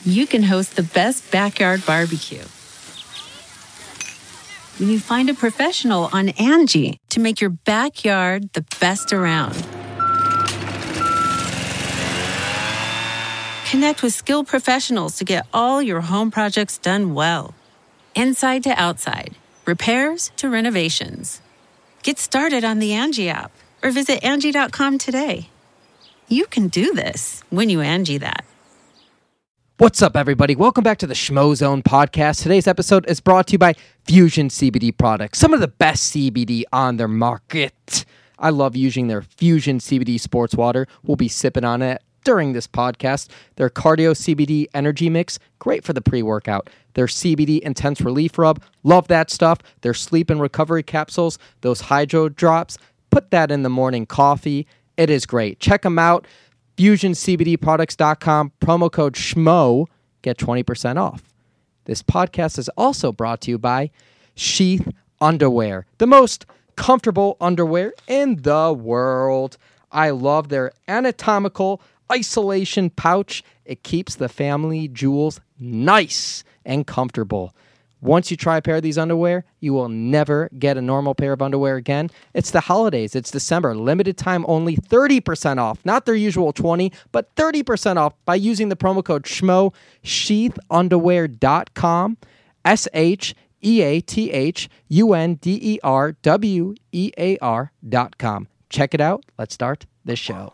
you can host the best backyard barbecue. When you find a professional on Angie to make your backyard the best around. Connect with skilled professionals to get all your home projects done well. Inside to outside, repairs to renovations. Get started on the Angie app or visit Angie.com today. You can do this when you Angie that. What's up, everybody? Welcome back to the Schmo Zone podcast. Today's episode is brought to you by Fusion CBD products, some of the best CBD on their market. I love using their Fusion CBD sports water. We'll be sipping on it during this podcast. Their Cardio CBD Energy Mix, great for the pre-workout. Their CBD Intense Relief Rub, love that stuff. Their Sleep and Recovery Capsules, those Hydro Drops, put that in the morning coffee. It is great. Check them out. FusionCBDProducts.com, promo code SCHMO, get 20% off. This podcast is also brought to you by Sheath Underwear, the most comfortable underwear in the world. I love their anatomical isolation pouch. It keeps the family jewels nice and comfortable. Once you try a pair of these underwear, you will never get a normal pair of underwear again. It's the holidays. It's December. Limited time only, 30% off. Not their usual 20, but 30% off by using the promo code SCHMO, sheathunderwear.com, SheathUnderwear.com. Check it out. Let's start this show.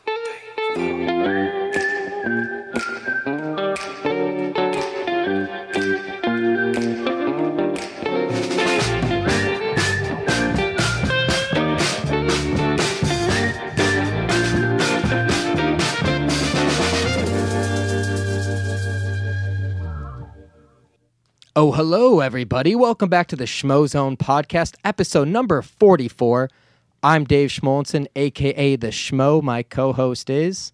Oh, hello, everybody. Welcome back to the Schmo Zone podcast, episode number 44. I'm Dave Schmolenson, a.k.a. The Schmo. My co-host is...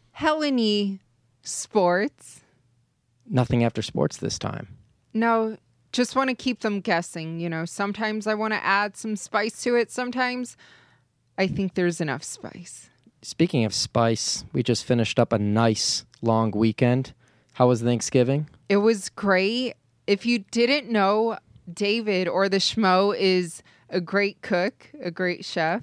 Helene Sports. Nothing after sports this time. No, just want to keep them guessing. You know, sometimes I want to add some spice to it. Sometimes I think there's enough spice. Speaking of spice, we just finished up a nice long weekend. How was Thanksgiving? It was great. If you didn't know, David, or the Schmo, is a great cook, a great chef.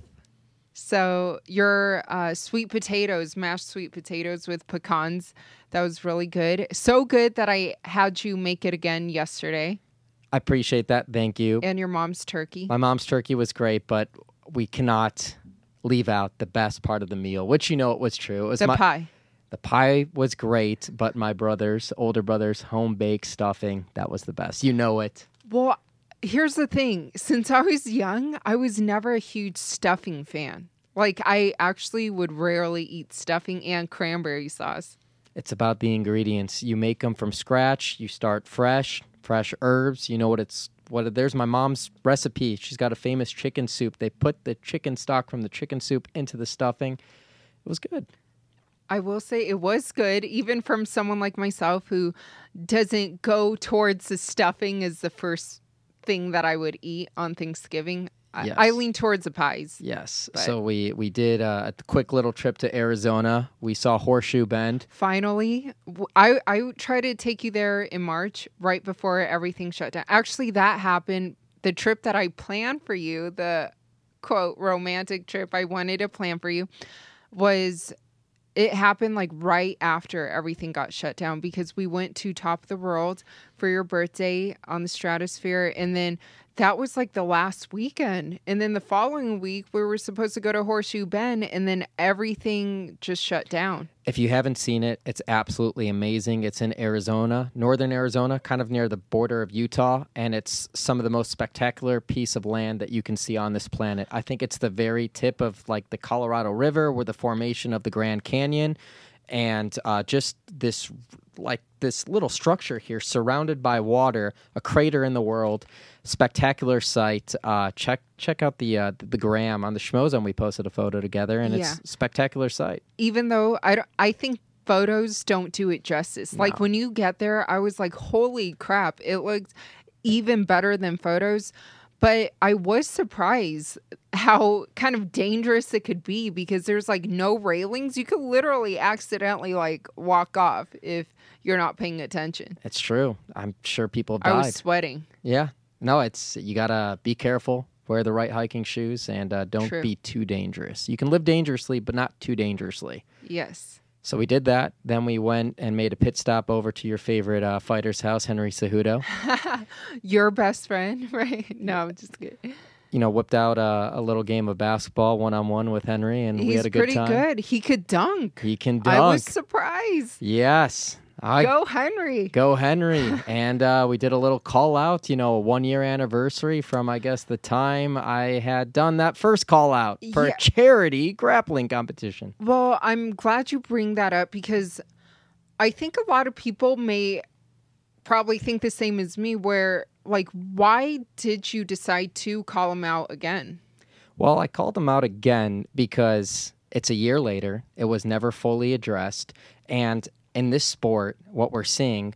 So your sweet potatoes, mashed sweet potatoes with pecans, that was really good. So good that I had you make it again yesterday. I appreciate that. Thank you. And your mom's turkey. My mom's turkey was great, but we cannot leave out the best part of the meal, which you know it was true. It was the pie. The pie was great, but my older brother's home-baked stuffing, that was the best. You know it. Well, here's the thing. Since I was young, I was never a huge stuffing fan. Like, I actually would rarely eat stuffing and cranberry sauce. It's about the ingredients. You make them from scratch. You start fresh herbs. You know there's my mom's recipe. She's got a famous chicken soup. They put the chicken stock from the chicken soup into the stuffing. It was good. I will say it was good, even from someone like myself who doesn't go towards the stuffing as the first thing that I would eat on Thanksgiving. Yes. I lean towards the pies. Yes. But. So we did a quick little trip to Arizona. We saw Horseshoe Bend. Finally. I tried to take you there in March, right before everything shut down. Actually, that happened. The trip that I planned for you, the, quote, romantic trip I wanted to plan for you, it happened like right after everything got shut down because we went to Top of the World for your birthday on the Stratosphere. And then that was like the last weekend. And then the following week, we were supposed to go to Horseshoe Bend, and then everything just shut down. If you haven't seen it, it's absolutely amazing. It's in Arizona, northern Arizona, kind of near the border of Utah, and it's some of the most spectacular piece of land that you can see on this planet. I think it's the very tip of like the Colorado River, where the formation of the Grand Canyon, and just this little structure here surrounded by water, a crater in the world, spectacular sight. Check out the gram on the Schmo Zone. We posted a photo together, and it's a spectacular sight. Even though I think photos don't do it justice. No. Like when you get there, I was like, holy crap, it looks even better than photos. But I was surprised how kind of dangerous it could be because there's like no railings. You could literally accidentally like walk off if you're not paying attention. It's true. I'm sure people died. I was sweating. Yeah. No, you got to be careful, wear the right hiking shoes, and don't True. be too dangerous. You can live dangerously, but not too dangerously. Yes. So we did that. Then we went and made a pit stop over to your favorite fighter's house, Henry Cejudo. Your best friend, right? No, I'm just kidding. Whipped out a little game of basketball one-on-one with Henry, and we He's had a good time. pretty good. He could dunk. He can dunk. I was surprised. Yes. Go Henry. Go Henry. And we did a little call out, a 1-year anniversary from, I guess, the time I had done that first call out for a charity grappling competition. Well, I'm glad you bring that up because I think a lot of people may probably think the same as me where, like, why did you decide to call him out again? Well, I called him out again because it's a year later. It was never fully addressed. And in this sport, what we're seeing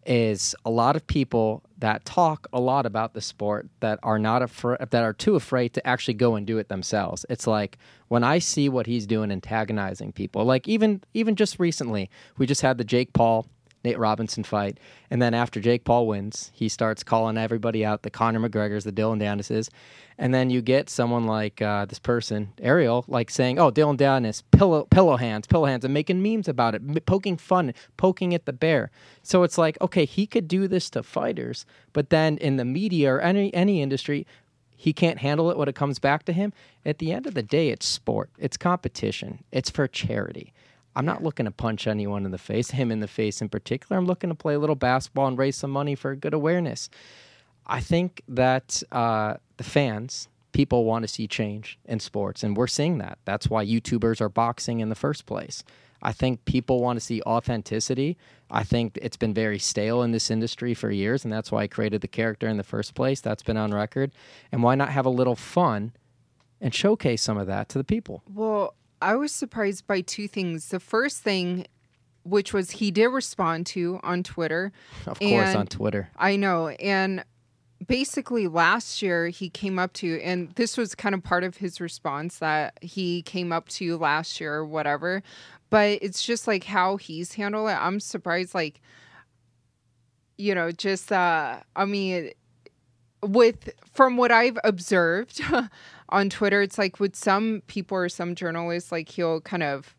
is a lot of people that talk a lot about the sport that are that are too afraid to actually go and do it themselves. It's like when I see what he's doing antagonizing people, like even just recently, we just had the Jake Paul Nate Robinson fight, and then after Jake Paul wins, he starts calling everybody out, the Conor McGregors, the Dylan Dennises, and then you get someone like this person, Ariel, like saying, oh, Dylan Dennis, pillow hands, and making memes about it, poking fun, poking at the bear. So it's like, okay, he could do this to fighters, but then in the media or any industry, he can't handle it when it comes back to him. At the end of the day, it's sport. It's competition. It's for charity. I'm not looking to punch anyone in the face, him in the face in particular. I'm looking to play a little basketball and raise some money for good awareness. I think that the fans, people want to see change in sports, and we're seeing that. That's why YouTubers are boxing in the first place. I think people want to see authenticity. I think it's been very stale in this industry for years, and that's why I created the character in the first place. That's been on record. And why not have a little fun and showcase some of that to the people? Well, I was surprised by two things. The first thing, which was he did respond to on Twitter. Of course, on Twitter. I know. And basically last year he came up to you, and this was kind of part of his response that he came up to you last year or whatever. But it's just like how he's handled it. I'm surprised, like, from what I've observed on Twitter, it's like with some people or some journalists, like he'll kind of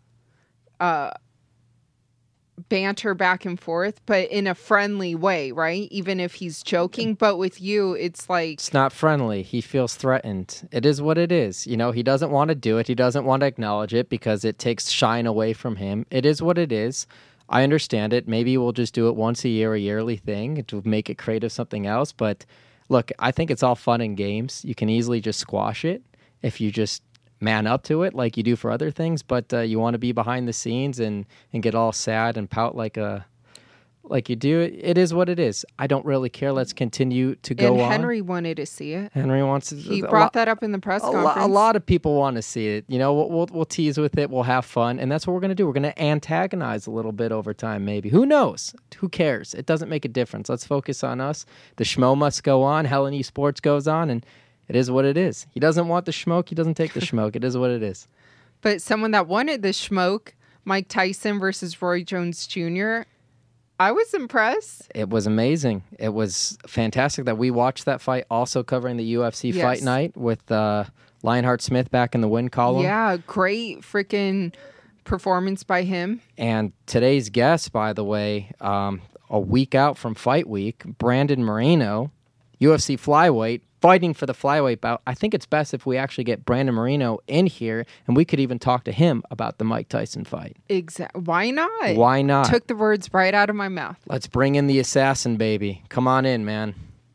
banter back and forth, but in a friendly way, right? Even if he's joking. But with you, it's like... It's not friendly. He feels threatened. It is what it is. He doesn't want to do it. He doesn't want to acknowledge it because it takes shine away from him. It is what it is. I understand it. Maybe we'll just do it once a year, a yearly thing to make it creative something else. But look, I think it's all fun and games. You can easily just squash it if you just man up to it like you do for other things. But you want to be behind the scenes and get all sad and pout like you do. It is what it is. I don't really care. Let's continue to go on. And Henry wanted to see it. Henry wants to. He brought that up in the press conference. A lot of people want to see it. We'll tease with it. We'll have fun. And that's what we're going to do. We're going to antagonize a little bit over time, maybe. Who knows? Who cares? It doesn't make a difference. Let's focus on us. The schmo must go on. Helen Esports goes on. And it is what it is. He doesn't want the smoke. He doesn't take the smoke. It is what it is. But someone that wanted the smoke, Mike Tyson versus Roy Jones Jr., I was impressed. It was amazing. It was fantastic that we watched that fight, also covering the UFC Fight Night with Lionheart Smith back in the win column. Yeah, great freaking performance by him. And today's guest, by the way, a week out from Fight Week, Brandon Moreno, UFC flyweight, fighting for the flyweight bout. I think it's best if we actually get Brandon Moreno in here, and we could even talk to him about the Mike Tyson fight. Exactly. Why not? Why not? Took the words right out of my mouth. Let's bring in the assassin, baby. Come on in, man.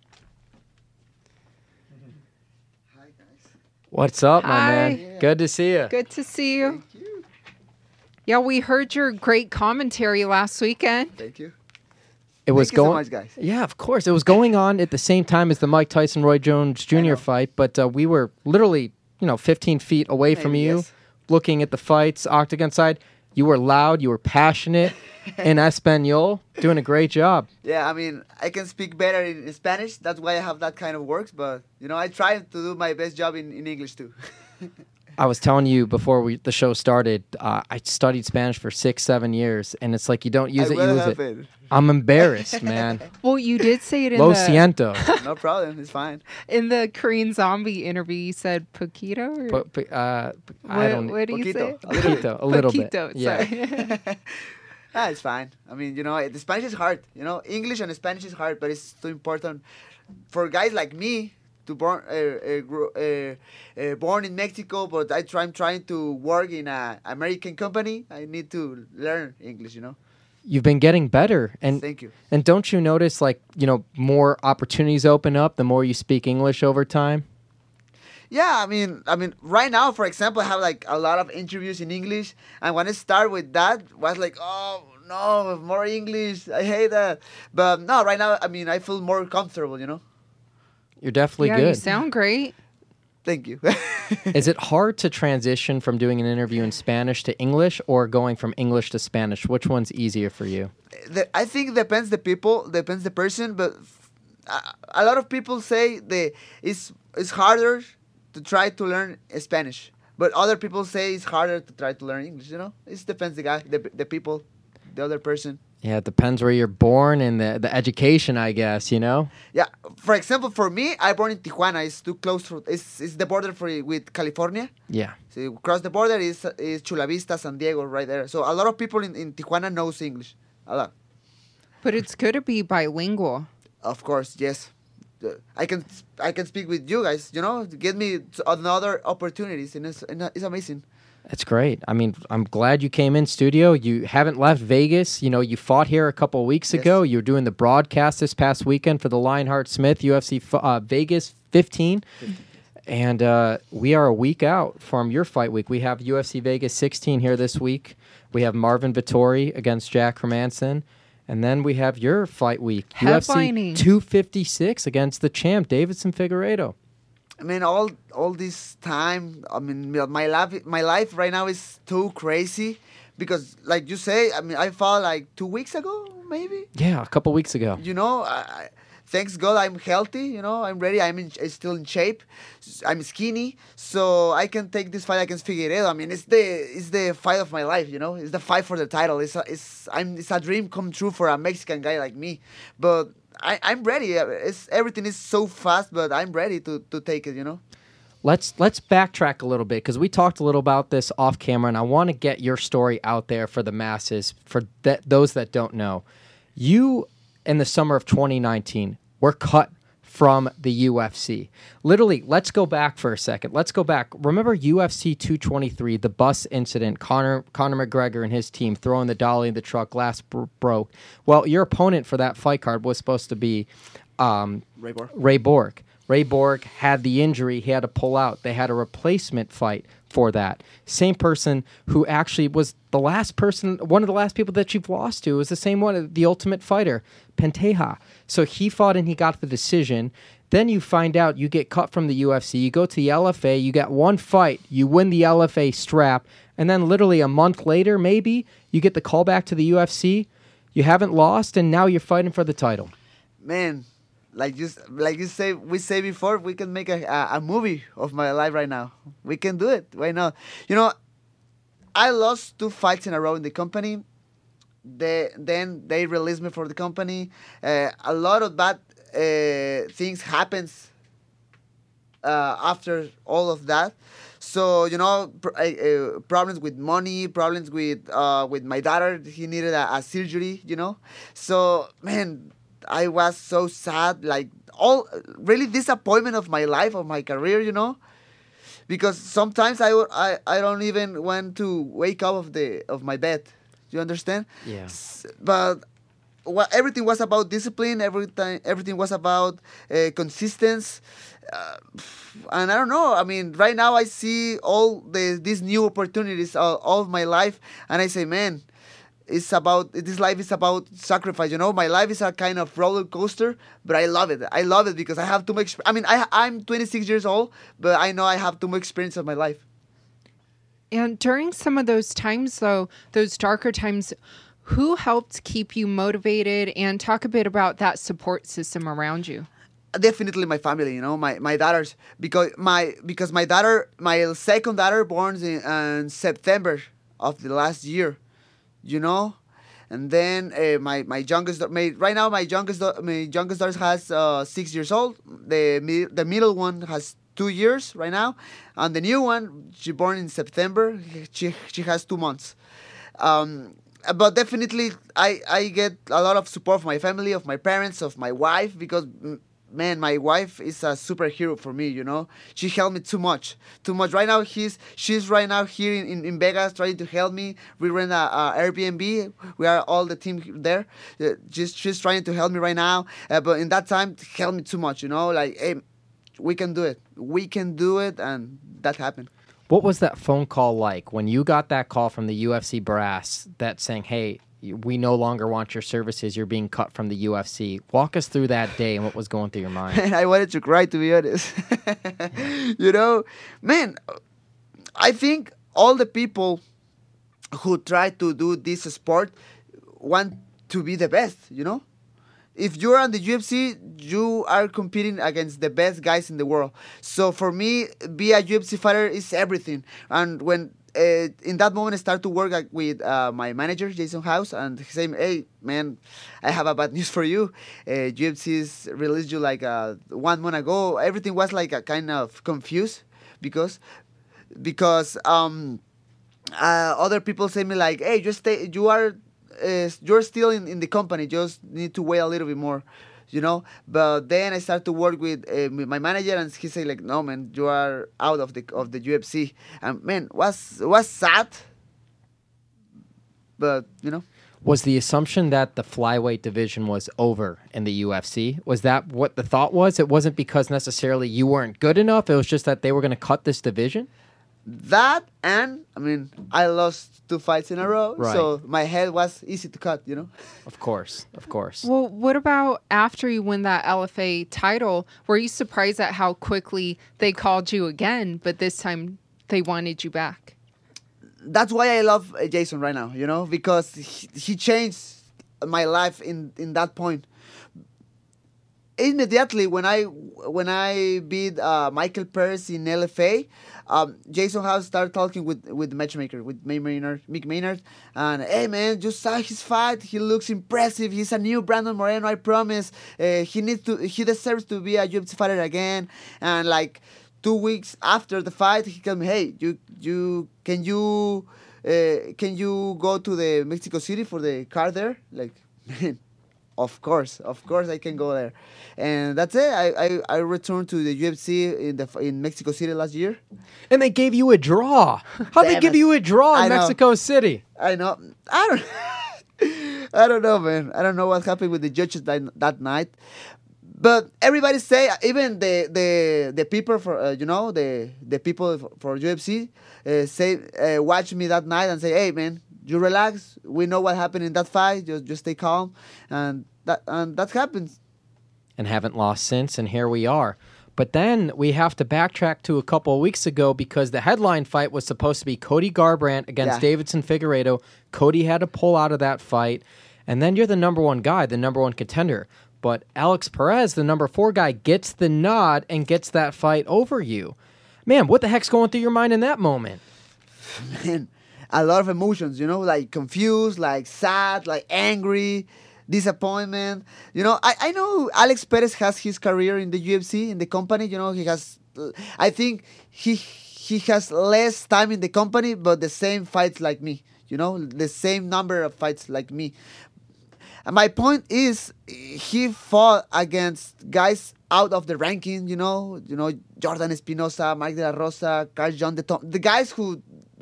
Hi, guys. What's up, my Hi. man? Yeah. Good to see you. Good to see you. Thank you. Yeah, we heard your great commentary last weekend. Thank you. It was Thank you so going. much, guys. Yeah, of course. It was going on at the same time as the Mike Tyson Roy Jones Jr. know. fight, but we were literally, 15 feet away from Maybe, you, yes. looking at the fights, octagon side. You were loud. You were passionate in Espanol. Doing a great job. Yeah, I mean, I can speak better in Spanish. That's why I have that kind of works. But, I try to do my best job in English, too. I was telling you before the show started, I studied Spanish for 6-7 years, and it's like you don't use it, you lose it. I'm embarrassed, man. Well, you did say it in Lo the siento. No problem. It's fine. in the Korean zombie interview. You said poquito. Or? I don't. What do you say? Poquito. A little bit. Poquito, Yeah. sorry. It's fine. I mean, the Spanish is hard. English and Spanish is hard, but it's too important for guys like me to born in Mexico, but I'm trying to work in an American company. I need to learn English. You've been getting better, and Thank you. And don't you notice, more opportunities open up the more you speak English over time? Yeah, I mean, right now, for example, I have a lot of interviews in English, and when I start with that, was like, oh no, more English. I hate that. But no, right now, I feel more comfortable. You're definitely Yeah, good. you sound great. Thank you. Is it hard to transition from doing an interview in Spanish to English, or going from English to Spanish? Which one's easier for you? I think depends the people, depends the person, but a lot of people say it's harder to try to learn Spanish, but other people say it's harder to try to learn English. It depends the guy, the people, the other person. Yeah, it depends where you're born and the education, I guess, Yeah, for example, for me, I born in Tijuana. It's too close it's the border with California. Yeah. So you cross the border is Chula Vista, San Diego, right there. So a lot of people in Tijuana knows English, a lot. But it's good to be bilingual. Of course, yes. I can speak with you guys. Get me another opportunities, and it's amazing. That's great. I mean, I'm glad you came in studio. You haven't left Vegas. You fought here a couple of weeks ago. You were doing the broadcast this past weekend for the Lionheart Smith UFC Vegas 15. And we are a week out from your fight week. We have UFC Vegas 16 here this week. We have Marvin Vettori against Jack Hermanson. And then we have your fight week. Headlining. UFC 256 against the champ, Davidson Figueiredo. I mean, all this time. I mean, my life right now is too crazy because, like you say, I fought 2 weeks ago, maybe. Yeah, a couple weeks ago. Thanks God, I'm healthy. I'm ready. I'm still in shape. I'm skinny, so I can take this fight against Figueiredo. I mean, it's the fight of my life. It's the fight for the title. It's a dream come true for a Mexican guy like me, but. I'm ready. Everything is so fast, but I'm ready to take it. Let's backtrack a little bit because we talked a little about this off camera, and I want to get your story out there for the masses, for those that don't know. You, in the summer of 2019, were cut from the UFC. Literally, let's go back for a second. Let's go back. Remember UFC 223, the bus incident, Conor McGregor and his team throwing the dolly in the truck, glass broke. Well, your opponent for that fight card was supposed to be Ray Borg. Ray Borg had the injury. He had to pull out. They had a replacement fight for that. Same person who actually was the last person, one of the last people that you've lost to was the same one, the Ultimate Fighter, Penteja. So he fought and he got the decision. Then you find out you get cut from the UFC. You go to the LFA. You get one fight. You win the LFA strap. And then literally a month later, maybe, you get the call back to the UFC. You haven't lost, and now you're fighting for the title. Man, like you say, we say before, we can make a movie of my life right now. We can do it right now. I lost 2 fights in a row in the company. Then they released me for the company. A lot of bad things happens after all of that. So problems with money, problems with my daughter. He needed a surgery. So man, I was so sad. Like all really disappointment of my life, of my career. Because sometimes I don't even want to wake up of my bed. You understand? Yeah. But everything was about discipline. Everything was about consistency. And I don't know. I mean, right now I see all these new opportunities all of my life, and I say, man, this life is about sacrifice. My life is a kind of roller coaster, but I love it. I love it because I have too much. I mean, I'm 26 years old, but I know I have too much experience of my life. And during some of those times, though, those darker times, who helped keep you motivated? And talk a bit about that support system around you. Definitely my family, my daughters, because my second daughter born in September of the last year, you know, and then my youngest right now my youngest daughter has 6 years old. The middle one has 2 years right now, and the new one, she born in September. She has 2 months. But definitely I get a lot of support from my family, of my parents, of my wife, because man, my wife is a superhero for me, She helped me too much. Right now, she's right now here in Vegas trying to help me. We rent a Airbnb. We are all the team there. She's trying to help me right now. But in that time, help me too much, Like, hey, we can do it. We can do it, and that happened. What was that phone call like when you got that call from the UFC brass that saying, hey, we no longer want your services, you're being cut from the UFC? Walk us through that day and what was going through your mind. And I wanted to cry, to be honest. Man, I think all the people who try to do this sport want to be the best, If you're on the UFC, you are competing against the best guys in the world. So for me, be a UFC fighter is everything. And when in that moment I started to work with my manager, Jason House, and he said, hey, man, I have a bad news for you. UFC's released you like 1 month ago. Everything was like a kind of confused because other people say me like, hey, you're still in the company, just need to wait a little bit more, But then I started to work with my manager, and he said like, no, man, you are out of the UFC. And man, was sad, but Was the assumption that the flyweight division was over in the UFC? Was that what the thought was? It wasn't because necessarily you weren't good enough. It was just that they were going to cut this division? That, and I lost 2 fights in a row, right. So my head was easy to cut, Of course. Well, what about after you win that LFA title? Were you surprised at how quickly they called you again, but this time they wanted you back? That's why I love Jason right now, because he changed my life in that point. Immediately when I beat Michael Perez in LFA, Jason House started talking with the matchmaker, with Mick Maynard, and hey man, just saw his fight. He looks impressive. He's a new Brandon Moreno, I promise. He deserves to be a UFC fighter again. And like 2 weeks after the fight, he told me, hey, can you go to the Mexico City for the card there? Like, man. Of course, I can go there, and that's it. I returned to the UFC in Mexico City last year, and they gave you a draw. How'd they give you a draw in Mexico City? I know. I don't know, man. I don't know what happened with the judges that night, but everybody say, even the people for the people for UFC say watch me that night and say, hey man, you relax. We know what happened in that fight. Just stay calm, and that happens. And haven't lost since, and here we are. But then we have to backtrack to a couple of weeks ago because the headline fight was supposed to be Cody Garbrandt against Davidson Figueiredo. Cody had to pull out of that fight, and then you're the number one guy, the number one contender. But Alex Perez, the number 4 guy, gets the nod and gets that fight over you. Man, what the heck's going through your mind in that moment? Man, a lot of emotions, like confused, like sad, like angry, disappointment. I know Alex Perez has his career in the UFC, in the company. He has, I think he has less time in the company, but the same fights like me, the same number of fights like me. And my point is, he fought against guys out of the ranking, Jordan Espinosa, Mike De La Rosa, Carl John the guys who,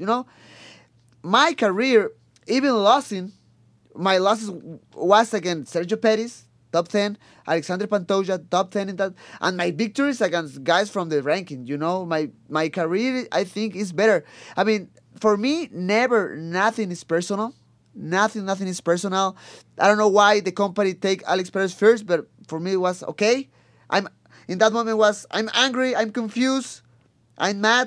my career, even my losses was against Sergio Pettis, top 10, Alexander Pantoja, top 10 in that, and my victories against guys from the ranking. My career, I think, is better. For me, nothing is personal. Nothing is personal. I don't know why the company take Alex Perez first, but for me it was okay. I'm angry, I'm confused, I'm mad,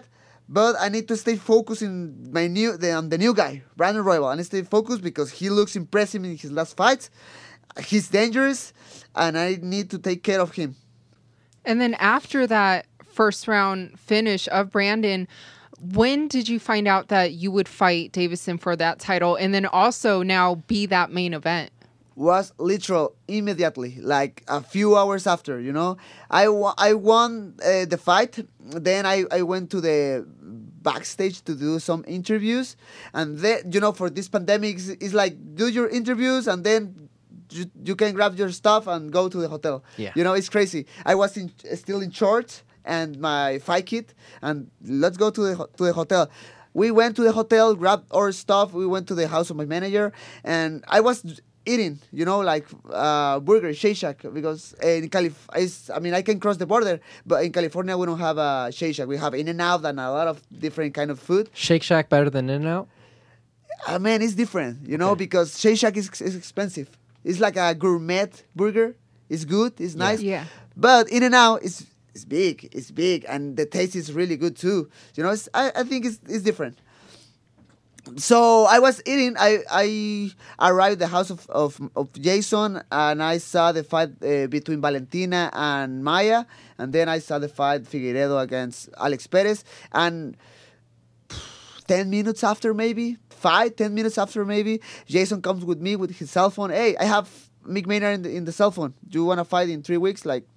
But I need to stay focused in on the new guy, Brandon Royval. I need to stay focused because he looks impressive in his last fights. He's dangerous, and I need to take care of him. And then after that first round finish of Brandon, when did you find out that you would fight Deiveson for that title and then also now be that main event? Was literal immediately, like a few hours after, you know. I won the fight. Then I went to the backstage to do some interviews. And then, you know, for this pandemic, it's like do your interviews and then you can grab your stuff and go to the hotel. Yeah. You know, it's crazy. I was still in shorts and my fight kit, and let's go to the hotel. We went to the hotel, grabbed our stuff. We went to the house of my manager, and I was eating, you know, like burger, Shake Shack, because in California, I can cross the border, but in California we don't have a Shake Shack. We have In-N-Out and a lot of different kind of food. Shake Shack better than In-N-Out? Man, it's different, you know, Okay. because Shake Shack is expensive. It's like a gourmet burger. It's good, it's nice. Yeah. But In-N-Out is it's big, and the taste is really good too. You know, I think it's different. So I was eating. I arrived at the house of Jason, and I saw the fight between Valentina and Maya, and then I saw the fight Figueiredo against Alex Perez, and 10 minutes after, maybe 10 minutes after, maybe Jason comes with me with his cell phone. Hey, I have Mick Maynard in the cell phone. Do you want to fight in 3 weeks? Like,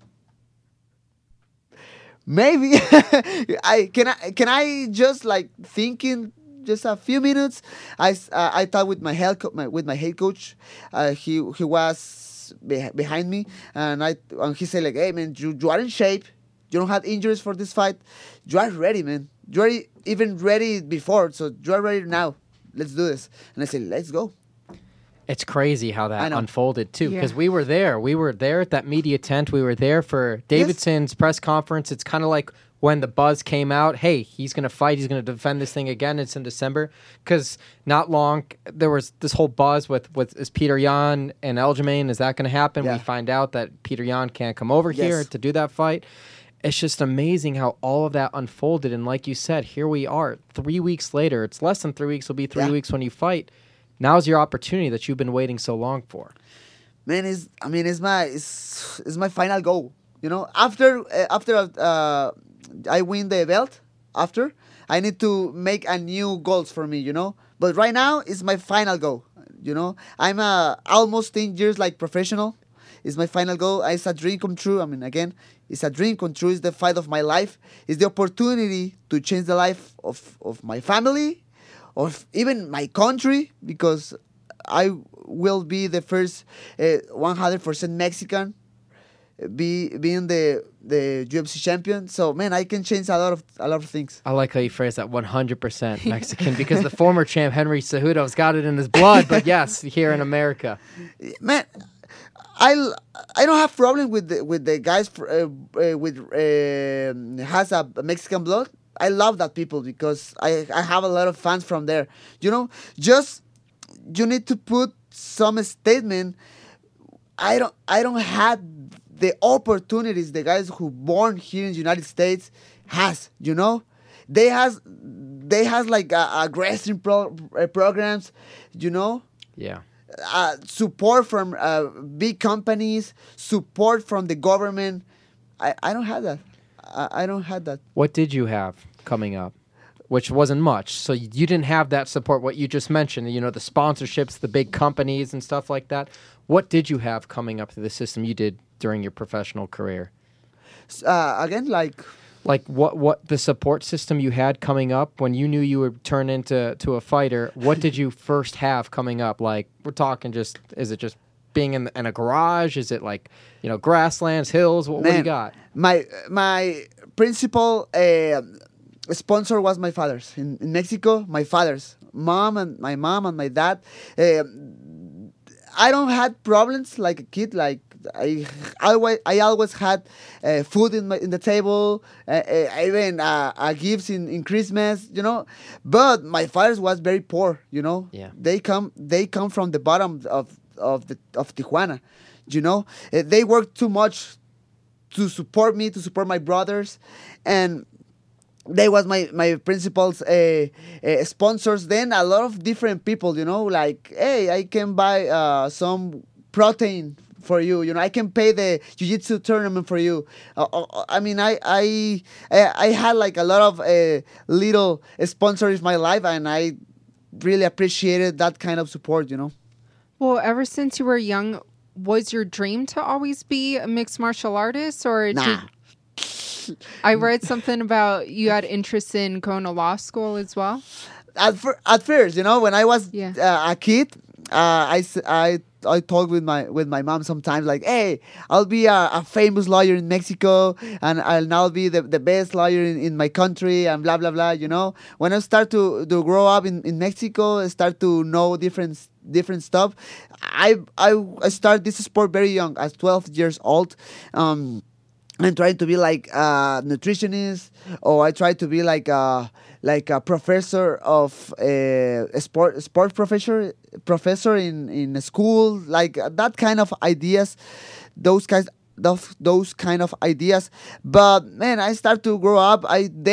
maybe. Can I just like thinking just a few minutes? I thought with my head coach. He was behind me, and he said like, hey man, you are in shape. You don't have injuries for this fight. You are ready, man. You are even ready before, so you are ready now. Let's do this. And I said, let's go. It's crazy how I that know. unfolded too, because Yeah. we were there. We were there at that media tent. We were there for Davidson's press conference. It's kind of like when the buzz came out. Hey, he's going to fight. He's going to defend this thing again. It's in December. Because not long there was this whole buzz with is Peter Yan and Aljamain. Is that going to happen? Yeah. We find out that Peter Yan can't come over here Yes. to do that fight. It's just amazing how all of that unfolded. And like you said, here we are 3 weeks later. It's less than 3 weeks. It'll be 3 Yeah. weeks when you fight. Now's your opportunity that you've been waiting so long for. Man, it's my final goal. You know, after I win the belt, after I need to make a new goals for me. You know, but right now it's my final goal. You know, I'm almost 10 years like professional. It's my final goal. It's a dream come true. I mean, again, it's a dream come true. It's the fight of my life. It's the opportunity to change the life of my family, of even my country, because I will be the first 100% Mexican being the UFC champion. So man, I can change a lot of things. I like how you phrase that 100% Mexican because the former champ Henry Cejudo's got it in his blood, but yes, here in America. Man, I don't have problem with the guys has a Mexican blood. I love that people because I have a lot of fans from there. You know, just you need to put some statement. I don't have the opportunities the guys who born here in the United States has. You know, they has like aggressive programs. You know. Yeah. Support from big companies, support from the government. I don't have that. I don't have that. What did you have coming up? Which wasn't much. So you didn't have that support, what you just mentioned, you know, the sponsorships, the big companies and stuff like that. What did you have coming up through the system you did during your professional career? Again, like what the support system you had coming up when you knew you would turn into a fighter, what did you first have coming up? Like, we're talking just, is it just being in a garage? Is it like, you know, grasslands, hills? What do you got? My principal sponsor was my father's in Mexico. My father's mom and my dad. I don't had problems like a kid. Like I always had food in the table, even gifts in Christmas, you know. But my father was very poor, you know. Yeah. They come from the bottom of Tijuana, you know. They work too much to support me, to support my brothers, and they was my principal's sponsors. Then a lot of different people, like, hey, I can buy some protein for you. I can pay the jiu-jitsu tournament for you. I mean, I had like a lot of little sponsors in my life, and I really appreciated that kind of support. Well, ever since you were young, was your dream to always be a mixed martial artist, or Nah. I read something about you had interest in going to law school as well? At first, when I was Yeah. a kid, I talk with my mom sometimes, like, hey, I'll be a famous lawyer in Mexico, and I'll be the best lawyer in my country, and blah blah blah. When I start to grow up in Mexico, I start to know different stuff. I start this sport very young, at 12 years old. I'm trying to be like a nutritionist, or I try to be like a professor of a sport professor in a school, like that kind of ideas, those kind of ideas. But man, I start to grow up.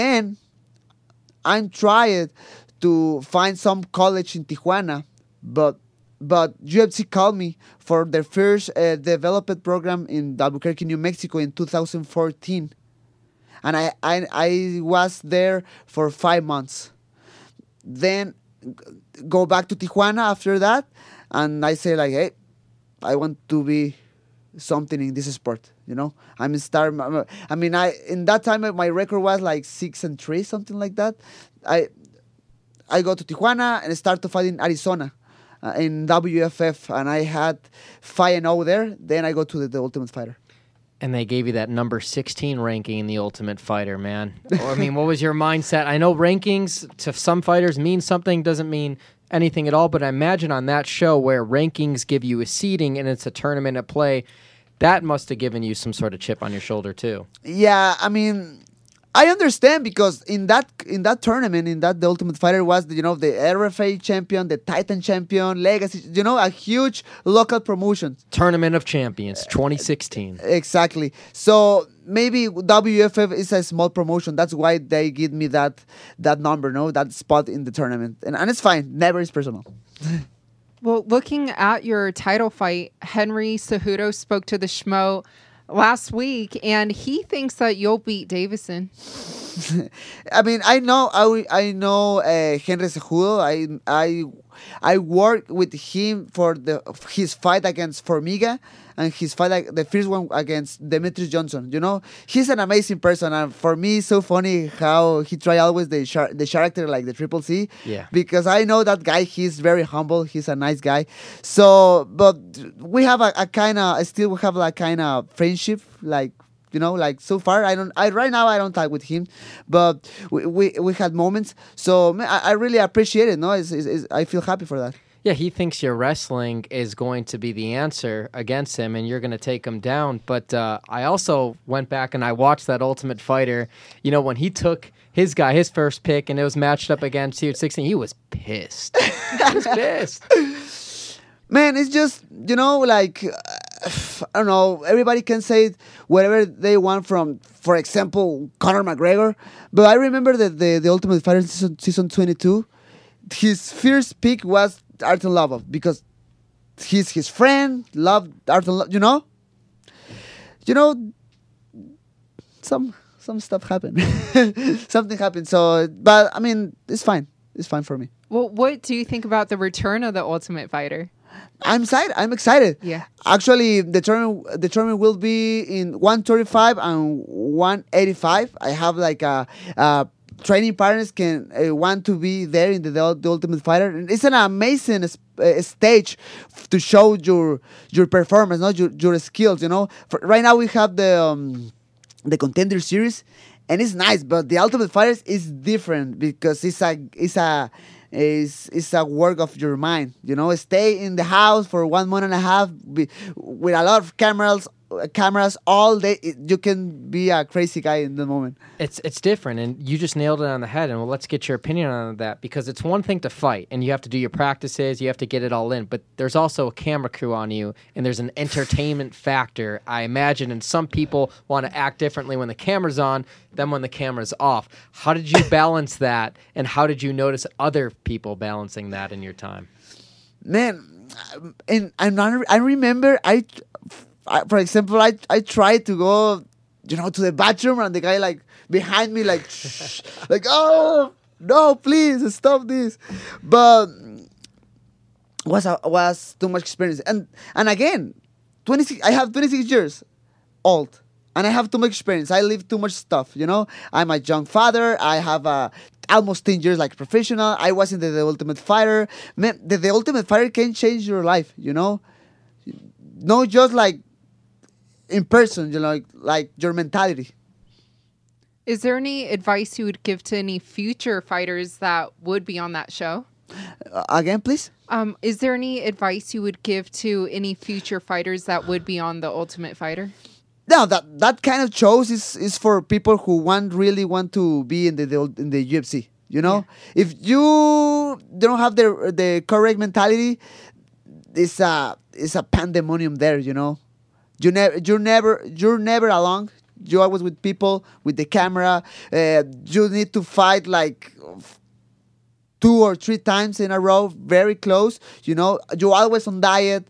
I'm trying to find some college in Tijuana, but UFC called me for their first development program in Albuquerque, New Mexico in 2014. And I was there for 5 months. Then go back to Tijuana after that, and I say like, hey, I want to be something in this sport. I'm a star. I mean, in that time my record was like 6-3, something like that. I go to Tijuana and start to fight in Arizona. In WFF, and I had 5-0 there. Then I go to the Ultimate Fighter. And they gave you that number 16 ranking in the Ultimate Fighter, man. I mean, what was your mindset? I know rankings to some fighters mean something, doesn't mean anything at all, but I imagine on that show where rankings give you a seeding and it's a tournament at play, that must have given you some sort of chip on your shoulder too. Yeah, I mean, I understand, because in that tournament, the Ultimate Fighter was the RFA champion, the Titan champion, Legacy, a huge local promotion. Tournament of Champions, 2016. Exactly. So maybe WFF is a small promotion. That's why they give me that number, that spot in the tournament, and it's fine. Never is personal. Well, looking at your title fight, Henry Cejudo spoke to the Schmo last week, and he thinks that you'll beat Davison. I mean, I know Henry Cejudo. I worked with him for his fight against Formiga, and his fight, the first one against Demetrius Johnson. He's an amazing person, and for me, it's so funny how he try always the character like the Triple C. Yeah. Because I know that guy. He's very humble. He's a nice guy. So, but we have a kind of friendship, like. Like so far, right now I don't talk with him, but we had moments. So man, I really appreciate it. No, I feel happy for that. Yeah, he thinks your wrestling is going to be the answer against him, and you're going to take him down. But I also went back and I watched that Ultimate Fighter. When he took his guy, his first pick, and it was matched up against you at 16, he was pissed. He was pissed. Man, it's just, like, I don't know, everybody can say whatever they want from, for example, Conor McGregor. But I remember that the Ultimate Fighter season 22, his first pick was Artem Lobov, because he's his friend, loved Artem Lobov, some stuff happened. Something happened. So, but I mean, it's fine. It's fine for me. Well, what do you think about the return of the Ultimate Fighter? I'm excited. Yeah. Actually, the tournament will be in 135 and 185. I have like a training partners can want to be there in the Ultimate Fighter. And it's an amazing stage to show your performance, not your skills. Right now we have the Contender Series, and it's nice, but the Ultimate Fighters is different because it's a work of your mind. Stay in the house for 1 month and a half with a lot of cameras cameras all day, you can be a crazy guy in the moment. It's different, and you just nailed it on the head. And well, let's get your opinion on that, because it's one thing to fight, and you have to do your practices, you have to get it all in. But there's also a camera crew on you, and there's an entertainment factor, I imagine. And some people want to act differently when the camera's on than when the camera's off. How did you balance that, and how did you notice other people balancing that in your time? Man, and I remember for example, I tried to go, to the bathroom, and the guy like behind me like shh, like, oh no, please stop this. But was too much experience, and again, 26. I have 26 years old. And I have too much experience. I live too much stuff, I'm a young father. I have almost 10 years like professional. I was in the Ultimate Fighter. Man, the Ultimate Fighter can change your life, Not just like in person, like your mentality. Is there any advice you would give to any future fighters that would be on that show? Again, please? Is there any advice you would give to any future fighters that would be on the Ultimate Fighter? No, that kind of shows is for people who really want to be in the UFC. Yeah. If you don't have the correct mentality, it's a pandemonium there. You're never alone. You're always with people, with the camera. You need to fight like 2 or 3 times in a row, very close. You're always on diet.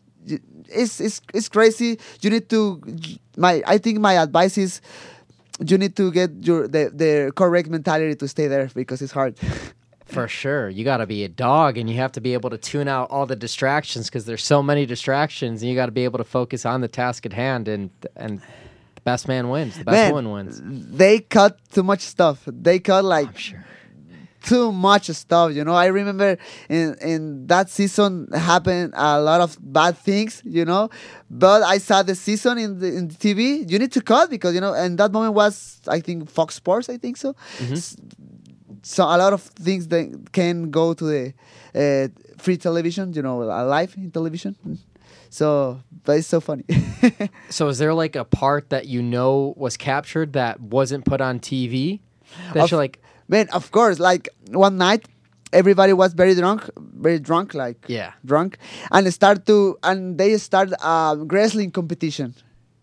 It's crazy. You need to. I think my advice is, you need to get the correct mentality to stay there, because it's hard. For sure. You got to be a dog, and you have to be able to tune out all the distractions, because there's so many distractions, and you got to be able to focus on the task at hand, and the best man wins. The best woman wins. They cut too much stuff. They cut like. I'm sure. Too much stuff, I remember in that season happened a lot of bad things, but I saw the season in the TV. You need to cut, because and that moment was, I think, Fox Sports, I think so. Mm-hmm. So a lot of things that can go to the free television, live in television. So, but it's so funny. So is there like a part that was captured that wasn't put on TV? That you're like, man, of course. Like one night, everybody was very drunk, like drunk, and they start a wrestling competition,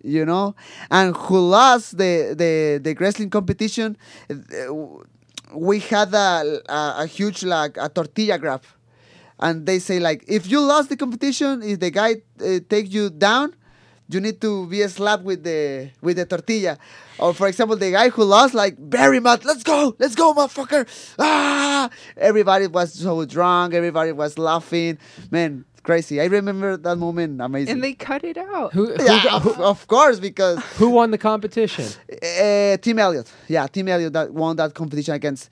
and who lost the wrestling competition? We had a huge like a tortilla grab, and they say like, if you lost the competition, if the guy takes you down, you need to be slapped with the tortilla. Or for example, the guy who lost, like, very mad, let's go, motherfucker. Ah! Everybody was so drunk. Everybody was laughing. Man, crazy. I remember that moment. Amazing. And they cut it out. Of course, because who won the competition? Team Elliott. Yeah, Team Elliott that won that competition against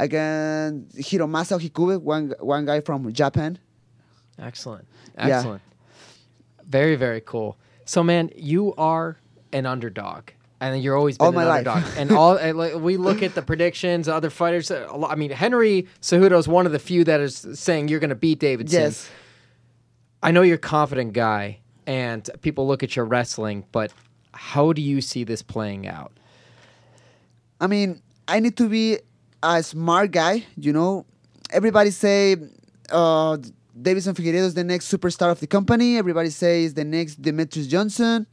Hiromasa Hikube, one guy from Japan. Excellent. Yeah. Very, very cool. So, man, you are an underdog, and you're always been all my an underdog. Life. And we look at the predictions, other fighters. I mean, Henry Cejudo is one of the few that is saying you're going to beat Davidson. Yes. I know you're a confident guy, and people look at your wrestling, but how do you see this playing out? I mean, I need to be a smart guy. Everybody say Davidson Figueiredo is the next superstar of the company. Everybody says the next Demetrius Johnson.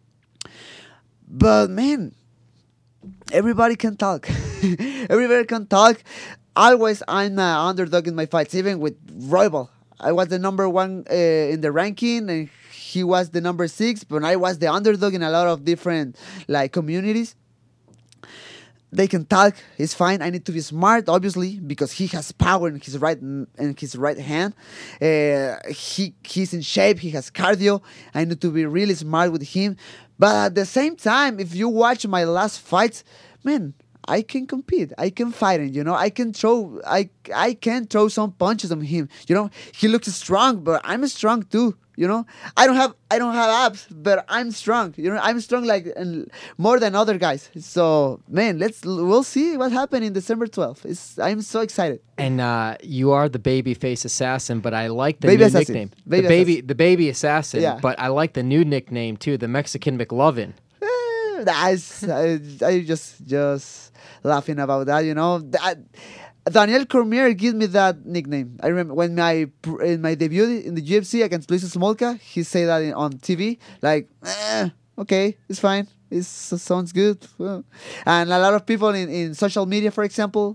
But man, everybody can talk. Everybody can talk. Always, I'm an underdog in my fights, even with Roybal. I was the number 1 in the ranking, and he was the number 6. But I was the underdog in a lot of different like communities. They can talk. It's fine. I need to be smart, obviously, because he has power in his right hand. He's in shape. He has cardio. I need to be really smart with him. But at the same time, if you watch my last fights, man, I can compete. I can fight him. I can throw. I can throw some punches on him. He looks strong, but I'm strong too. You know, I don't have abs, but I'm strong. You know, I'm strong like more than other guys. So man, we'll see what happens in December 12th. I'm so excited. And you are the babyface assassin, but I like the Baby new assassin. nickname. Baby The baby assassin. Yeah. But I like the new nickname too, the Mexican McLovin. I just laughing about that. You know, Daniel Cormier gave me that nickname. I remember when in my debut in the UFC against Luis Smolka, he said that on TV, like, okay, it's fine. It sounds good. And a lot of people in social media, for example,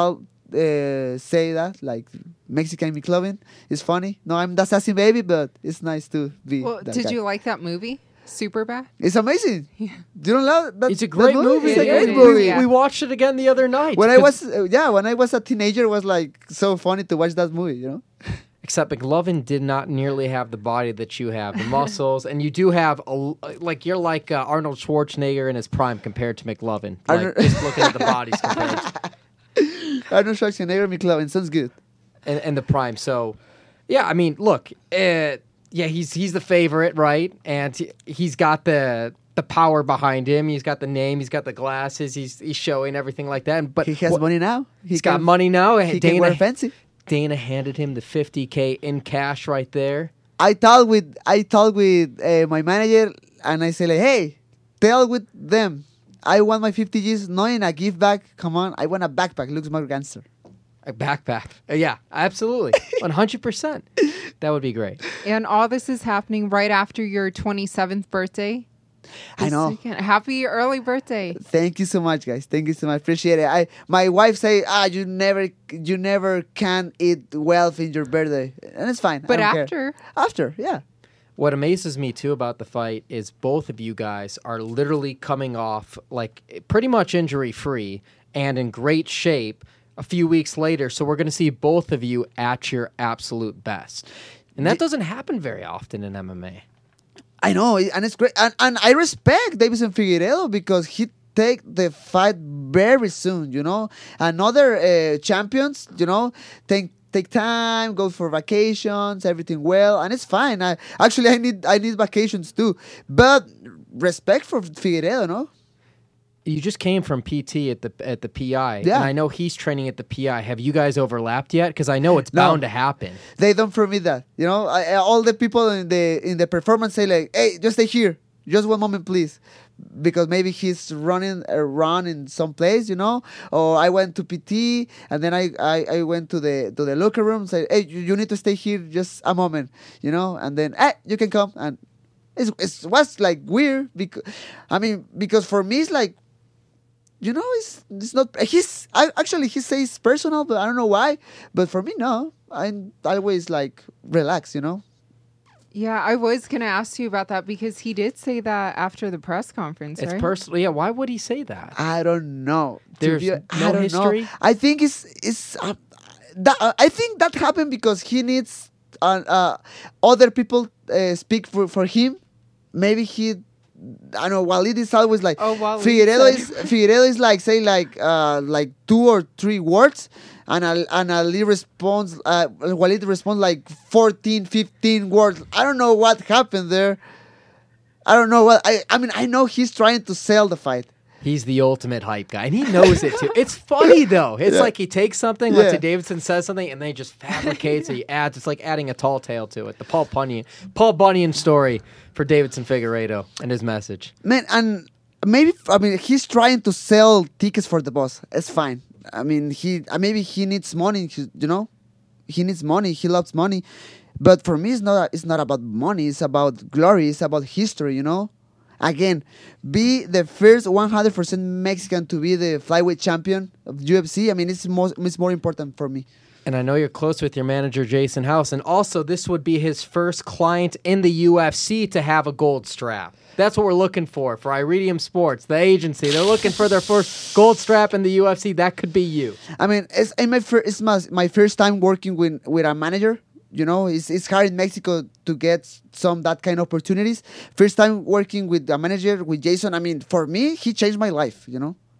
say that, like, Mexican McLovin is funny. No, I'm the assassin baby, but it's nice to be Well, that did guy. you like that movie, Superbad? It's amazing. You don't love that? It's a great that movie. It's a It great is, movie. yeah. We watched it again the other night. When I was a teenager, it was like so funny to watch that movie. You know. Except McLovin did not nearly have the body that you have, the muscles, and you do have you're like Arnold Schwarzenegger in his prime compared to McLovin. Like, Arnold- just looking at the bodies compared Arnold Schwarzenegger, McLovin, sounds good. and the prime. So, yeah, I mean, look, he's the favorite, right? And he's got the power behind him. He's got the name. He's got the glasses. He's showing everything like that. But He has money now. He's got money now. He can wear fancy. Dana handed him the $50K in cash right there. I talked with my manager, and I say like, hey, tell with them. I want my 50 G's, not in a gift bag. Come on, I want a backpack. Looks more gangster. A backpack. Yeah, absolutely. 100%. That would be great. And all this is happening right after your 27th birthday. I this know. weekend. Happy early birthday. Thank you so much, guys. Thank you so much. Appreciate it. My wife say, you never can eat well in your birthday, and it's fine. I But don't care. After, yeah. What amazes me too about the fight is both of you guys are literally coming off like pretty much injury free and in great shape a few weeks later. So we're going to see both of you at your absolute best. And that doesn't happen very often in MMA. I know, and it's great, and I respect Davison Figueiredo because he take the fight very soon. You know, and other champions, you know, take time, go for vacations, everything well, and it's fine. I need vacations too, but respect for Figueiredo, no? You just came from PT at the PI, Yeah. and I know he's training at the PI. Have you guys overlapped yet? Because I know it's No. bound to happen. They don't permit that. You know, all the people in the performance say like, "Hey, just stay here, just one moment, please," because maybe he's running a run in some place, you know. Or I went to PT and then I went to the locker room and said, "Hey, you need to stay here just a moment," you know. And then, you can come. And it was like weird because for me it's like, you know, it's not. He says personal, but I don't know why. But for me, no. I'm always like relaxed, you know. Yeah, I was going to ask you about that because he did say that after the press conference, It's right? personal. Yeah, why would he say that? I don't know. There's I no don't history? know. I think I think that happened because he needs other people speak for him. Maybe I don't know. Walid is always like Walid Figueiredo is like say like 2 or 3 words, and Ali responds. Walid responds like 14, 15 words. I don't know what happened there. I don't know what. I mean, I know he's trying to sell the fight. He's the ultimate hype guy, and he knows it too. It's funny though. It's like he takes something, let's say Davidson says something, and then he just fabricates. He adds. It's like adding a tall tale to it. The Paul Bunyan story for Davidson Figueiredo and his message. Man, and maybe he's trying to sell tickets for the boss. It's fine. I mean, maybe he needs money. You know, he needs money. He loves money. But for me, it's not about money. It's about glory. It's about history. You know. Again, be the first 100% Mexican to be the flyweight champion of UFC. I mean, it's more important for me. And I know you're close with your manager, Jason House. And also, this would be his first client in the UFC to have a gold strap. That's what we're looking for Iridium Sports, the agency. They're looking for their first gold strap in the UFC. That could be you. I mean, it's my first time working with a manager. You know, it's hard in Mexico to get that kind of opportunities. First time working with a manager, with Jason. I mean, for me, he changed my life. You know,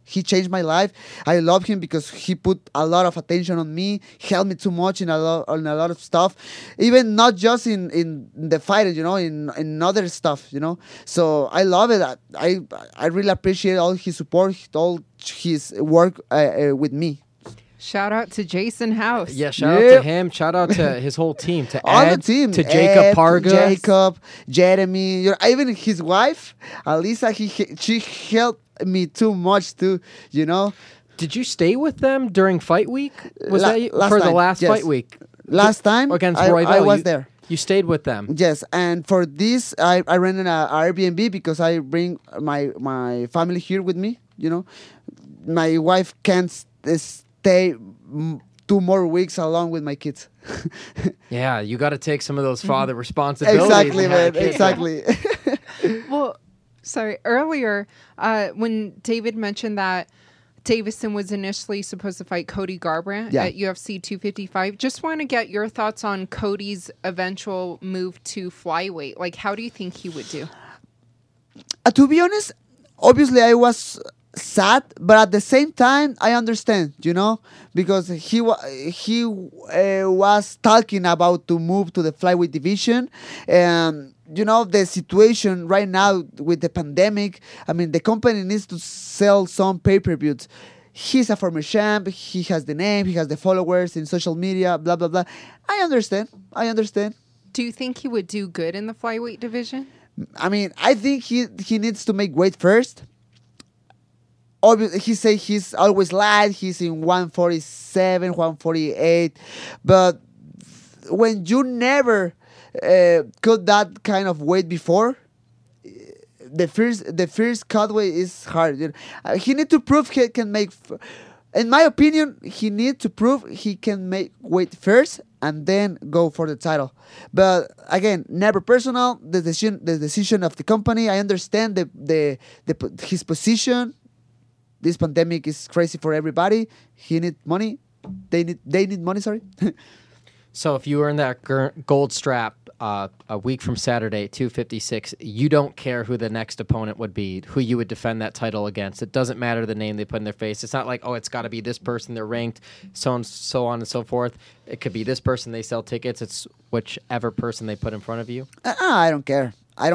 He changed my life. I love him because he put a lot of attention on me, helped me too much in on a lot of stuff, even not just in the fight, in other stuff, So I love it. I really appreciate all his support, all his work with me. Shout out to Jason House. Yeah, shout out to him. Shout out to his whole team. To all Ed, the team. to Jacob Ed, Parga. Jacob, Jeremy. Even his wife, Alisa, she helped me too much too, Did you stay with them during fight week? Was La- that you? last For the time, last yes. fight week? Last time Against I Royval, was you, there. You stayed with them. Yes, and for this, I rented an Airbnb because I bring my family here with me. My wife can't stay 2 more weeks along with my kids. Yeah, you got to take some of those father responsibilities. Exactly, and have man. kids. Exactly. Well, sorry, earlier when David mentioned that Davison was initially supposed to fight Cody Garbrandt at UFC 255, just want to get your thoughts on Cody's eventual move to flyweight. Like, how do you think he would do? To be honest, obviously I was sad, but at the same time I understand, because he was talking about to move to the flyweight division. The situation right now with the pandemic, the company needs to sell some pay-per-views. He's a former champ, he has the name, he has the followers in social media, blah blah blah. I understand. Do you think he would do good in the flyweight division? I think he needs to make weight first. Obviously, he say he's always light. He's in 147, 148. But when you never cut that kind of weight before, the first cut weight is hard. He need to prove he can make. In my opinion, he need to prove he can make weight first and then go for the title. But again, never personal. The decision of the company. I understand his position. This pandemic is crazy for everybody. He need money. They need money. Sorry. So if you were in that gold strap a week from Saturday, 256, you don't care who the next opponent would be, who you would defend that title against. It doesn't matter the name they put in their face. It's not like, it's got to be this person, they're ranked, so on and so forth. It could be this person, they sell tickets. It's whichever person they put in front of you. I don't care. I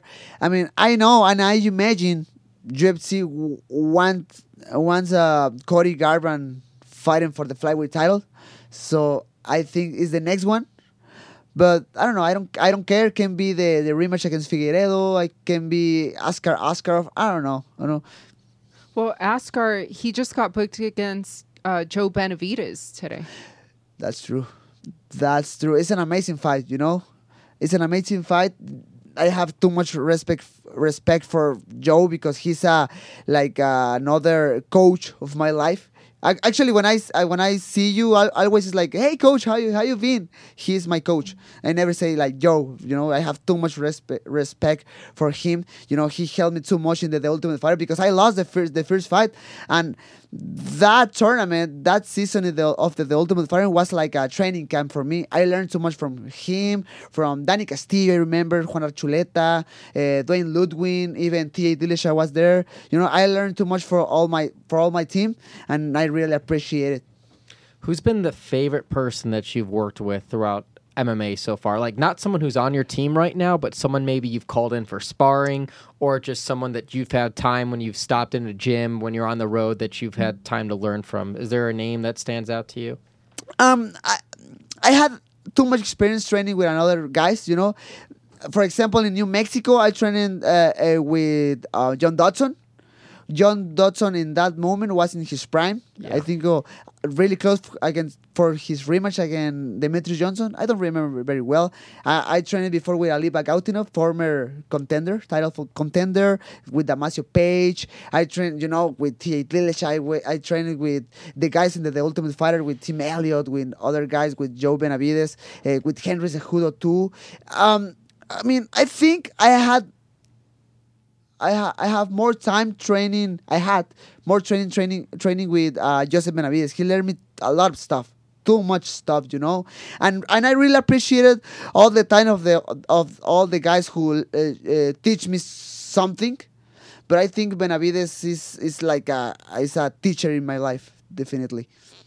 know and I imagine UFC wants Cody Garbrandt fighting for the flyweight title, so I think is the next one. But I don't know. I don't care. Can be the rematch against Figueiredo. I can be Askar Askarov. I don't know. Well, Askar, he just got booked against Joe Benavidez today. That's true. It's an amazing fight. It's an amazing fight. I have too much respect for Joe because he's another coach of my life. Actually, when I see you, I always is like, "Hey, coach, how you been?" He's my coach. I never say like Joe. I have too much respect for him. He helped me too much in the Ultimate Fighter because I lost the first fight, and that tournament, that season of the Ultimate Fighter was like a training camp for me. I learned so much from him, from Danny Castillo. I remember Juan Archuleta, Dwayne Ludwig, even T.A. Dillashaw was there. I learned too much for all my team, and I really appreciate it. Who's been the favorite person that you've worked with throughout MMA so far? Like, not someone who's on your team right now, but someone maybe you've called in for sparring, or just someone that you've had time when you've stopped in a gym, when you're on the road, that you've had time to learn from. Is there a name that stands out to you? I had too much experience training with another guys, For example, in New Mexico, I trained with John Dodson. John Dodson in that moment was in his prime. Yeah. I think really close for his rematch against Demetrius Johnson. I don't remember very well. I trained before with Ali Bagautinov, former title contender, with Damasio Page. I trained, with T.A. Dillashaw. I trained with the guys in the Ultimate Fighter, with Tim Elliott, with other guys, with Joe Benavidez, with Henry Cejudo too. I think I have more time training. I had more training with Joseph Benavidez. He learned me a lot of stuff, too much stuff, And I really appreciated all the time of all the guys who teach me something. But I think Benavides is like is a teacher in my life, definitely.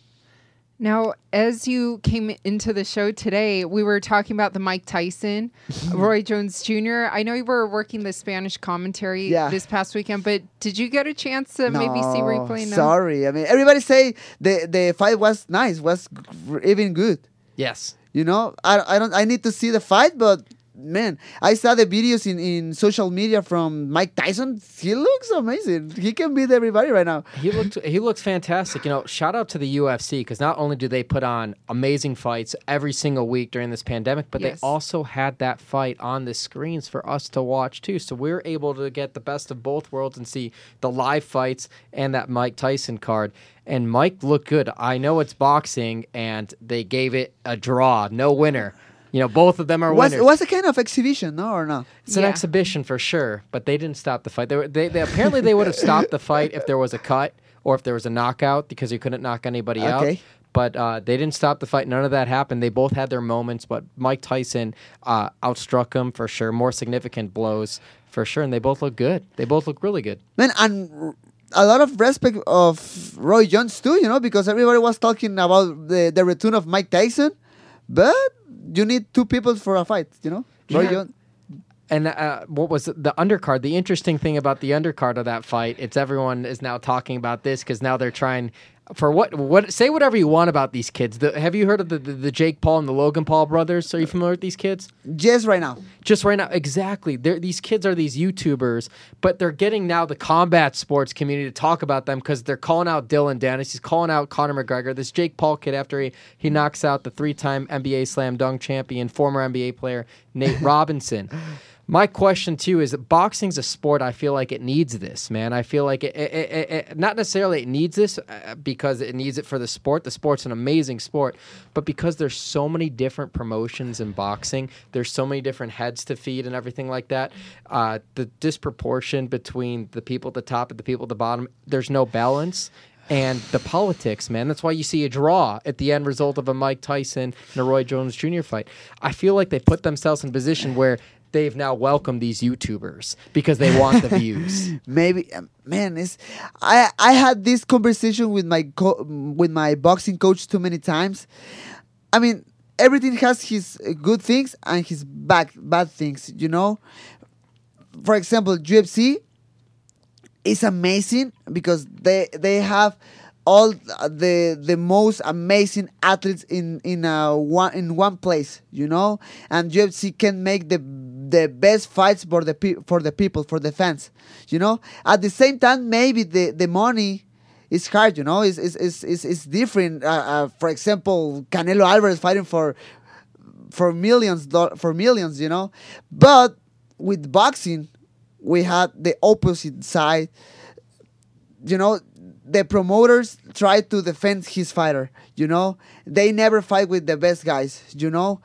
Now, as you came into the show today, we were talking about the Mike Tyson, Roy Jones Jr. I know you were working the Spanish commentary this past weekend, but did you get a chance to maybe see replay now? Sorry. I mean, everybody say the fight was nice, was even good. Yes. You know, I need to see the fight, but man, I saw the videos in social media from Mike Tyson. He looks amazing. He can beat everybody right now. He looks fantastic. You know, shout out to the UFC, because not only do they put on amazing fights every single week during this pandemic, but they also had that fight on the screens for us to watch too. So we're able to get the best of both worlds and see the live fights and that Mike Tyson card. And Mike looked good. I know it's boxing, and they gave it a draw, no winner. You know, both of them are winners. Was a kind of exhibition, no, or not? It's an exhibition for sure, but they didn't stop the fight. They apparently they would have stopped the fight if there was a cut or if there was a knockout, because you couldn't knock anybody out. But they didn't stop the fight. None of that happened. They both had their moments, but Mike Tyson outstruck him for sure. More significant blows for sure, and they both look good. They both look really good. Man, and a lot of respect of Roy Jones too, you know, because everybody was talking about the return of Mike Tyson, but you need two people for a fight, you know? Roy Jones. And what was the undercard? The interesting thing about the undercard of that fight, it's everyone is now talking about this because now they're trying for what say whatever you want about these kids. Have you heard of the Jake Paul and the Logan Paul brothers? Are you familiar with these kids? Just right now. Exactly. These kids are these YouTubers, but they're getting now the combat sports community to talk about them because they're calling out Dylan Dennis. He's calling out Conor McGregor. This Jake Paul kid, after he knocks out the 3-time NBA slam dunk champion, former NBA player Nate Robinson. My question to you is that boxing's a sport. I feel like it needs this, man. I feel like it not necessarily it needs this because it needs it for the sport. The sport's an amazing sport, but because there's so many different promotions in boxing, there's so many different heads to feed and everything like that. The disproportion between the people at the top and the people at the bottom, there's no balance. And the politics, man. That's why you see a draw at the end result of a Mike Tyson and a Roy Jones Jr. fight. I feel like they put themselves in a position where they've now welcomed these YouTubers because they want the views. Maybe, man, I had this conversation with my boxing coach too many times. I mean, everything has his good things and his bad things, you know? For example, UFC is amazing because they have all the most amazing athletes in one place, you know, and UFC can make the best fights for the people, for the fans, you know. At the same time, maybe the money is hard, you know. It's different. For example, Canelo Alvarez fighting for millions, you know. But with boxing, we had the opposite side, you know. The promoters try to defend his fighter, you know. They never fight with the best guys, you know.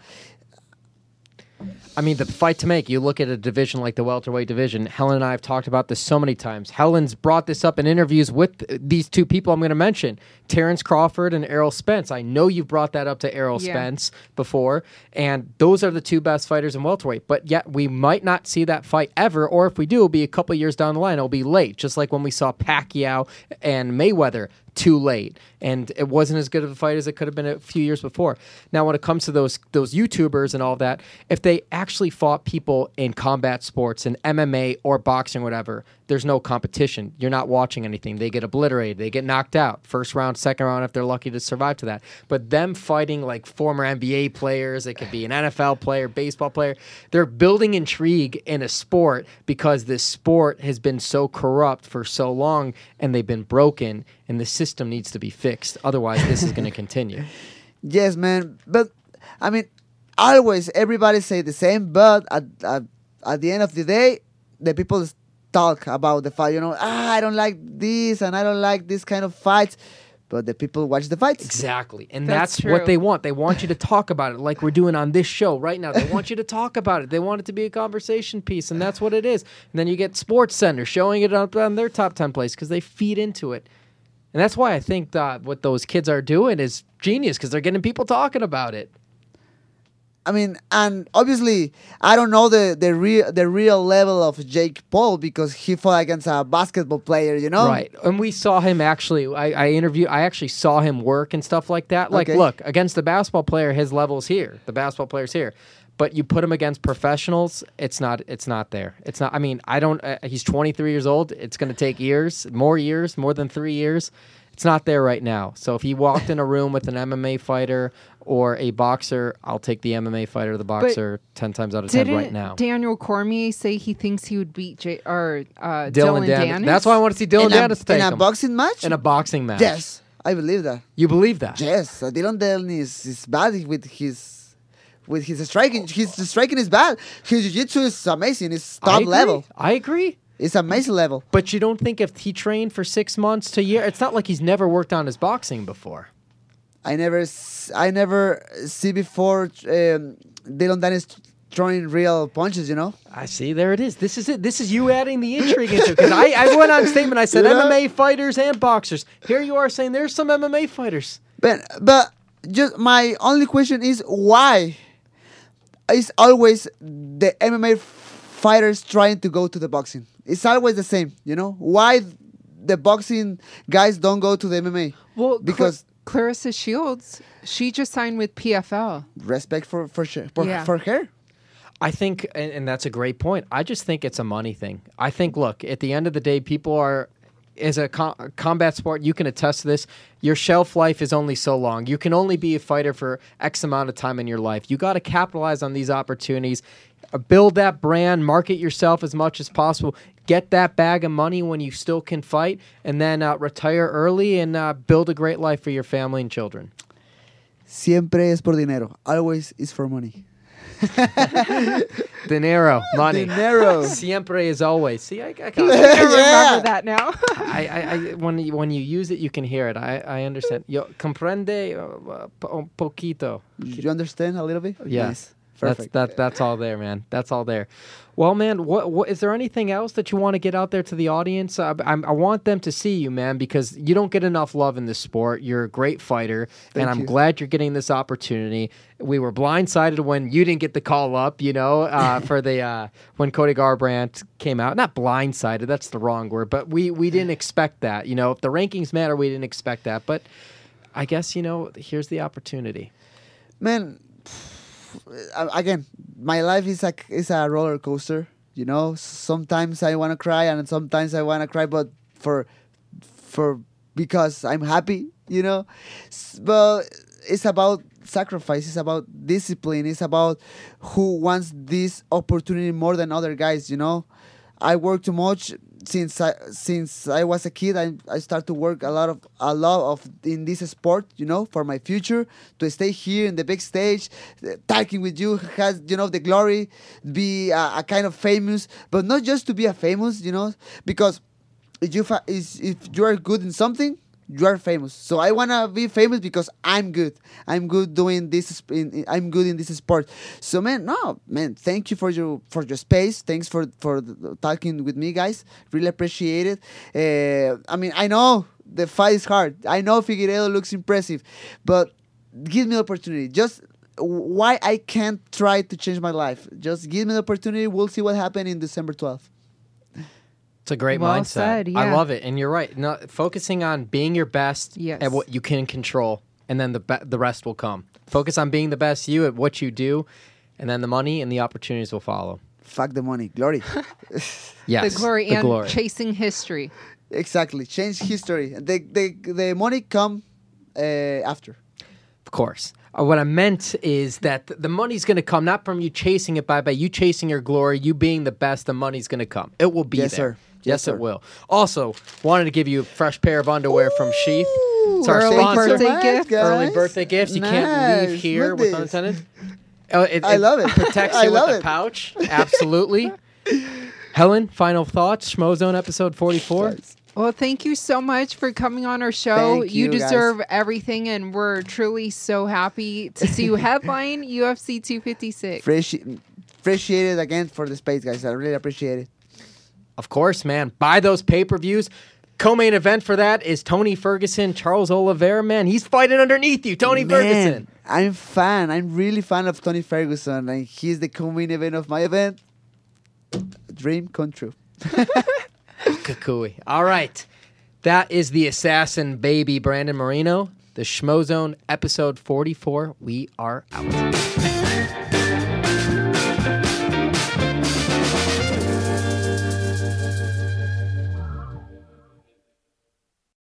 I mean, the fight to make, you look at a division like the welterweight division. Helen and I have talked about this so many times. Helen's brought this up in interviews with these two people I'm going to mention, Terrence Crawford and Errol Spence. I know you've brought that up to Errol Spence before, and those are the two best fighters in welterweight. But yet we might not see that fight ever, or if we do, it'll be a couple years down the line. It'll be late, just like when we saw Pacquiao and Mayweather. Too late, and it wasn't as good of a fight as it could have been a few years before. Now, when it comes to those YouTubers and all that, if they actually fought people in combat sports, in MMA or boxing or whatever, there's no competition. You're not watching anything. They get obliterated. They get knocked out. First round, second round, if they're lucky to survive to that. But them fighting like former NBA players, it could be an NFL player, baseball player, they're building intrigue in a sport because this sport has been so corrupt for so long and they've been broken, and the system needs to be fixed. Otherwise, this is going to continue. Yes, man. But, I mean, always everybody say the same, but at the end of the day, the people talk about the fight. You know, I don't like this and I don't like this kind of fights. But the people watch the fights. Exactly. And that's what they want. They want you to talk about it like we're doing on this show right now. They want you to talk about it. They want it to be a conversation piece, and that's what it is. And then you get Sports Center showing it up on their top 10 place because they feed into it. And that's why I think that what those kids are doing is genius, because they're getting people talking about it. I mean, and obviously, I don't know the real level of Jake Paul because he fought against a basketball player, you know? Right. And we saw him actually, I actually saw him work and stuff like that. Like, Okay. look, against the basketball player, his level's here. The basketball player's here. But you put him against professionals, it's not there. It's not, I mean, he's 23 years old. It's going to take more than 3 years. It's not there right now. So if he walked in a room with an MMA fighter or a boxer, I'll take the MMA fighter or the boxer 10 times out of 10 right now. Daniel Cormier say he thinks he would beat Dylan Danis. That's why I want to see Dylan Danis take in a him. boxing match? In a boxing match. Yes, I believe that. You believe that? Yes, Dylan Danis is bad with his striking. His striking is bad. His jiu-jitsu is amazing. It's top level. I agree. It's amazing level. But you don't think if he trained for 6 months to a year, it's not like he's never worked on his boxing before. I never see before Dylan Danis throwing real punches, you know? I see. There it is. This is it. This is you adding the intrigue into it. Because I went on statement. I said Yeah. MMA fighters and boxers. Here you are saying there's some MMA fighters. But just my only question is why is always the MMA fighters trying to go to the boxing? It's always the same, you know? Why the boxing guys don't go to the MMA? Well, because Clarissa Shields, she just signed with PFL. respect for Yeah. her. I think, and that's a great point. I just think it's a money thing. I think, look, at the end of the day, people are, as a combat sport, you can attest to this. Your shelf life is only so long. You can only be a fighter for X amount of time in your life. You got to capitalize on these opportunities. Build that brand, market yourself as much as possible. Get that bag of money when you still can fight, and then retire early and build a great life for your family and children. Siempre es por dinero. Always is for money. Dinero, money. Dinero. Siempre is always. See, I got I it. remember that now. When you use it, you can hear it. I understand. Yo comprende un poquito. You understand a little bit? Yeah. Nice. Perfect. That's all there, man. That's all there. Well, man, what is there anything else that you want to get out there to the audience? I want them to see you, man, because you don't get enough love in this sport. You're a great fighter, and I'm you. glad you're getting this opportunity. We were blindsided when you didn't get the call up, for the when Cody Garbrandt came out. Not blindsided, that's the wrong word, but we didn't expect that. If the rankings matter, we didn't expect that. But I guess, here's the opportunity. Man, again, my life is a roller coaster. Sometimes I want to cry and sometimes I want to cry, but for because I'm happy. But it's about sacrifice. It's about discipline. It's about who wants this opportunity more than other guys. I work too much since I was a kid. I start to work a lot of in this sport, for my future, to stay here in the big stage, talking with you has the glory, be a kind of famous, but not just to be a famous, because if you are good in something, you are famous. So I wanna be famous because I'm good. I'm good doing this. I'm good in this sport. So man, thank you for your space. Thanks for talking with me, guys. Really appreciate it. I know the fight is hard. I know Figueiredo looks impressive, but give me the opportunity. Just why I can't try to change my life. Just give me the opportunity. We'll see what happens in December 12th. It's a great Well mindset. said, yeah. I love it, and you're right. No, focusing on being your best Yes. at what you can control, and then the rest will come. Focus on being the best you at what you do, and then the money and the opportunities will follow. Fuck the money. Glory. Yes, The glory chasing history. Exactly. Change history. The money come after. Of course. What I meant is that the money's going to come not from you chasing it by you chasing your glory, you being the best. The money's going to come. It will be Yes, there. sir. Yes, sir. it will. Also, wanted to give you a fresh pair of underwear from Sheath. It's our Early sponsor. birthday gift. Early birthday gifts. You can't leave Nice. here Look with this. unattended. I love it. Protects I you with love the it. pouch. Absolutely. Helen, final thoughts. Schmozone episode 44. Well, thank you so much for coming on our show. Thank You you, guys. deserve everything, and we're truly so happy to see you headline UFC 256. Appreciate it again for the space, guys. I really appreciate it. Of course, man. Buy those pay-per-views. Co-main event for that is Tony Ferguson, Charles Oliveira. Man, he's fighting underneath you, Tony Ferguson. I'm really fan of Tony Ferguson, and he's the co-main event of my event. Dream come true. Kukui. All right. That is the assassin baby, Brandon Moreno. The Schmo Zone, episode 44. We are out.